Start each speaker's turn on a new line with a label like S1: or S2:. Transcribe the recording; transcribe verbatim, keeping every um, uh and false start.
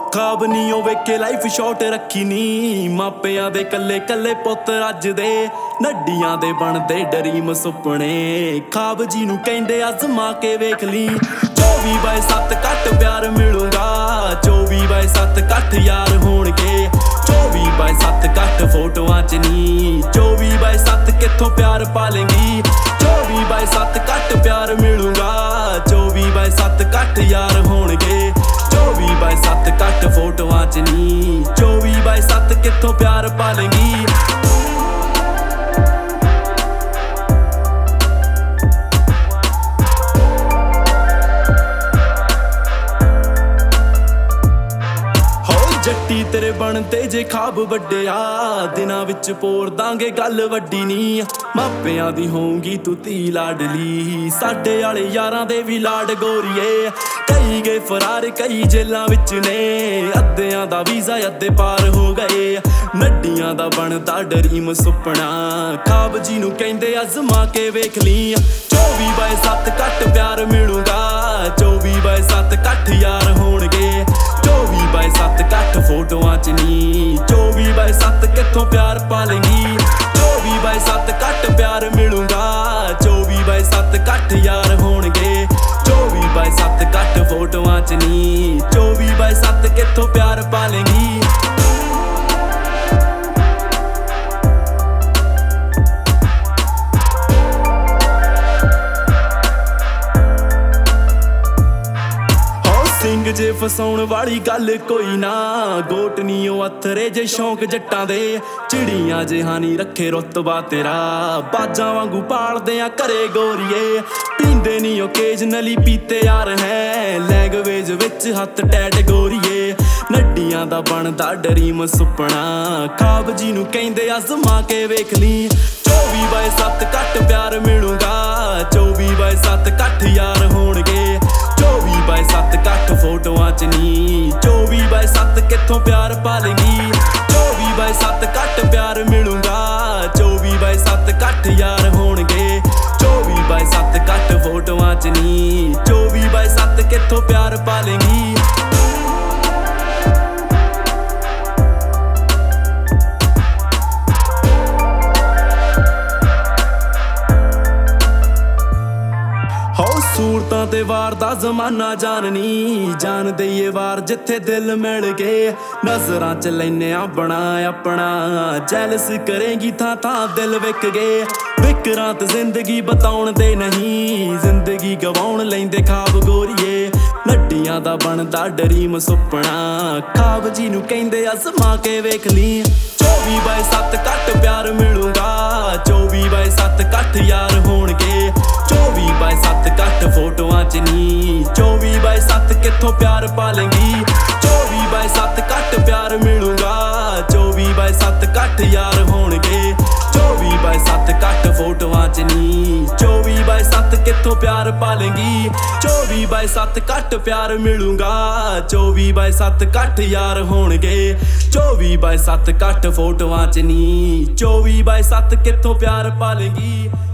S1: ਖਾਬ ਨੀ ਉਹ ਵੇਖੇ ਲਾਈਫ ਸ਼ਾਰਟ ਰੱਖੀ ਨੀ ਮਾਪਿਆਂ ਦੇ ਕੱਲੇ ਕੱਲੇ ਪੁੱਤ ਰੱਜਦੇ ਨੱਡੀਆਂ ਦੇ ਬਣਦੇ ਡਰੀਮ ਸੁਪਨੇ ਖਾਬ ਜੀ ਨੂੰ ਕਹਿੰਦੇ ਅਜ਼ਮਾ ਕੇ ਵੇਖ ਲਈ ਚੌਵੀ ਬਾਏ ਸੱਤ ਘੱਟ ਪਿਆਰ ਮਿਲੂਗਾ ਚੌਵੀ ਬਾਏ ਸੱਤ ਘੱਟ ਯਾਰ ਹੋਣਗੇ ਚੌਵੀ ਬਾਏ ਸੱਤ ਘੱਟ ਫੋਟੋਆਂ ਚ ਨੀ ਚੌਵੀ ਬਾਏ ਸੱਤ ਕਿੱਥੋਂ ਪਿਆਰ ਪਾਲੇਂਗੀ ਚੌਵੀ ਬਾਏ ਸੱਤ ਘੱਟ ਪਿਆਰ ਮਿਲੂਗਾ ਚੌਵੀ ਬਾਏ ਸੱਤ ਘੱਟ ਯਾਰ ਹੋਣਗੇ ਚੌਵੀ ਬਾਏ ਸੱਤ ਘੱਟ ਫੋਟੋਆਂ ਚ ਨੀ ਚੌਵੀ ਬਾਏ ਸੱਤ ਕਿੱਥੋਂ ਪਿਆਰ ਪਾਲੇਂਗੀ ਜੱਟੀ ਤੇਰੇ ਬਣਦੇ ਜੇ ਖਾਬ ਵੱਡਿਆ ਦਿਨਾਂ ਵਿੱਚ ਪੋਰ ਦਾਂਗੇ ਗੱਲ ਵੱਡੀ ਨੀ ਮਾਪਿਆਂ ਦੀ ਹੋਊਗੀ ਤੂੰ ਧੀ ਲਾਡਲੀ ਸਾਡੇ ਵਾਲੇ ਯਾਰਾਂ ਦੇ ਵੀ ਲਾਡ ਗੋਰੀਏ ਕਈ ਗਏ ਫਰਾਰ ਕਈ ਜੇਲਾਂ ਵਿੱਚ ਨੇ ਅੱਧਿਆਂ ਦਾ ਵੀਜ਼ਾ ਅੱਧੇ ਪਾਰ ਹੋ ਗਏ ਨੱਡੀਆਂ ਦਾ ਬਣਦਾ ਡਰੀਮ ਸੁਪਨਾ ਖਾਬ ਜੀ ਨੂੰ ਕਹਿੰਦੇ ਅਜ਼ਮਾ ਕੇ ਵੇਖ ਲਈ ਚੌਵੀ ਬਾਏ ਸੱਤ ਘੱਟ ਪਿਆਰ ਮਿਲੂਗਾ ਚੌਵੀ ਬਾਏ ਸੱਤ ਘੱਟ ਯਾਰ ਹੋਣਗੇ ਚੌਵੀ ਬਾਏ ਸੱਤ ਘੱਟ ਫੋਟੋਆਂ ਚ ਨੀ ਚੌਵੀ ਬਾਏ ਸੱਤ ਕਿੱਥੋਂ ਪਿਆਰ ਪਾਲੇਂਗੀ ਚੌਵੀ ਬਾਏ ਸੱਤ ਘੱਟ ਪਿਆਰ ਮਿਲੂਗਾ ਚੌਵੀ ਬਾਏ ਸੱਤ ਘੱਟ ਯਾਰ ਹੋਣਗੇ ਚੌਵੀ ਬਾਏ ਸੱਤ ਘੱਟ ਫੋਟੋਆਂ ਚ ਨੀ ਚੌਵੀ ਬਾਏ ਸੱਤ ਕਿੱਥੋਂ ਪਿਆਰ ਪਾਲੇਂਗੀ ਸਿੰਘ ਜੇ ਫਸਾਉਣ ਵਾਲੀ ਗੱਲ ਕੋਈ ਨਾ ਗੋਟ ਨੀ ਉਹ ਅਥਰੇ ਜੇ ਸ਼ੌਂਕ ਜੱਟਾਂ ਦੇ ਚਿੜੀਆਂ ਜਹਾਨੀ ਰੱਖੇ ਰੁਤਬਾ ਤੇਰਾ ਬਾਜਾਂ ਵਾਂਗੂ ਪਾਲਦੇ ਆ ਘਰੇ ਗੋਰੀਏ ਪੀਂਦੇ ਨੀ ਓਕੇਜਨਲੀ ਪੀਤੇ ਯਾਰ ਹੈ ਲੈਂਗਵੇਜ ਵਿੱਚ ਹੱਥ ਟੈਟ ਗੋਰੀਏ ਨੱਡੀਆਂ ਦਾ ਬਣਦਾ ਡਰੀਮ ਸੁਪਨਾ ਖਾਬ ਜੀ ਨੂੰ ਕਹਿੰਦੇ ਅਜ਼ਮਾ ਕੇ ਵੇਖ ਲਈ ਚੌਵੀ ਬਾਏ ਸੱਤ ਘੱਟ ਪਿਆਰ ਮਿਲੂਗਾ ਚੌਵੀ ਬਾਏ ਸੱਤ ਘੱਟ ਯਾਰ ਹੋਣਗੇ ਚੌਵੀ ਬਾਏ ਸੱਤ ਘੱਟ ਫੋਟੋਆਂ ਚ ਨੀ ਚੌਵੀ ਬਾਏ ਸੱਤ ਕਿੱਥੋਂ ਪਿਆਰ ਪਾਲੇਂਗੀ ਚੌਵੀ ਬਾਏ ਸੱਤ ਘੱਟ ਪਿਆਰ ਮਿਲੂਗਾ ਚੌਵੀ ਬਾਏ ਸੱਤ ਘੱਟ ਯਾਰ ਹੋਣਗੇ ਚੌਵੀ ਬਾਏ ਸੱਤ ਘੱਟ ਫੋਟੋਆਂ ਚ ਨੀ ਚੌਵੀ ਬਾਏ ਸੱਤ ਕਿੱਥੋਂ ਪਿਆਰ ਪਾਲੇਂਗੀ ਸੂਰਤਾਂ ਤੇ ਵਾਰ ਦਾ ਜ਼ਮਾਨਾ ਜਾਣਨੀ ਜਾਣ ਦਈਏ ਵਾਰ ਜਿੱਥੇ ਦਿਲ ਮਿਲ ਗਏ ਨਜ਼ਰਾਂ ਚ ਲੈਨੇ ਆ ਬਣਾ ਆਪਣਾ ਜੈਲਸ ਕਰੇਗੀ ਥਾਂ ਥਾਂ ਦਿਲ ਵਿਕ ਗਏ ਵਿਕਰਾਂਤ ਜ਼ਿੰਦਗੀ ਬਤਾਉਣ ਦੇ ਨਹੀਂ ਜ਼ਿੰਦਗੀ ਗਵਾਉਣ ਲੈਂਦੇ ਖਾਬ ਗੋਰੀਏ ਨੱਡੀਆਂ ਦਾ ਬਣਦਾ ਡਰੀਮ ਸੁਪਨਾ ਖਾਬ ਜੀ ਨੂੰ ਕਹਿੰਦੇ ਅਜ਼ਮਾ ਕੇ ਵੇਖ ਲਈ ਚੌਵੀ ਬਾਏ ਸੱਤ ਘੱਟ ਪਿਆਰ ਮਿਲੂਗਾ ਚੌਵੀ ਬਾਏ ਸੱਤ ਘੱਟ ਯਾਰ ਹੋਣਗੇ ਚੌਵੀ ਬਾਏ ਸੱਤ ਘੱਟ ਫੋਟੋਆਂ ਚ ਨੀ ਚੌਵੀ ਬਾਏ ਸੱਤ ਕਿੱਥੋਂ ਪਿਆਰ ਪਾਲੇਂਗੀ ਚੌਵੀ ਬਾਏ ਸੱਤ ਘੱਟ ਪਿਆਰ ਮਿਲੂਗਾ ਚੌਵੀ ਬਾਏ ਸੱਤ ਘੱਟ ਯਾਰ ਹੋਣਗੇ ਚੌਵੀ ਬਾਏ ਸੱਤ ਘੱਟ ਫੋਟੋਆਂ ਚ ਨੀ ਚੌਵੀ ਬਾਏ ਸੱਤ ਕਿੱਥੋਂ ਪਿਆਰ ਪਾਲੇਂਗੀ ਚੌਵੀ ਬਾਏ ਸੱਤ ਘੱਟ ਪਿਆਰ ਮਿਲੂਗਾ ਚੌਵੀ ਬਾਏ ਸੱਤ ਘੱਟ ਯਾਰ ਹੋਣਗੇ ਚੌਵੀ ਬਾਏ ਸੱਤ ਘੱਟ ਫੋਟੋਆਂ ਚ ਨੀ ਚੌਵੀ ਬਾਏ ਸੱਤ ਕਿੱਥੋਂ ਪਿਆਰ ਪਾਲੇਂਗੀ।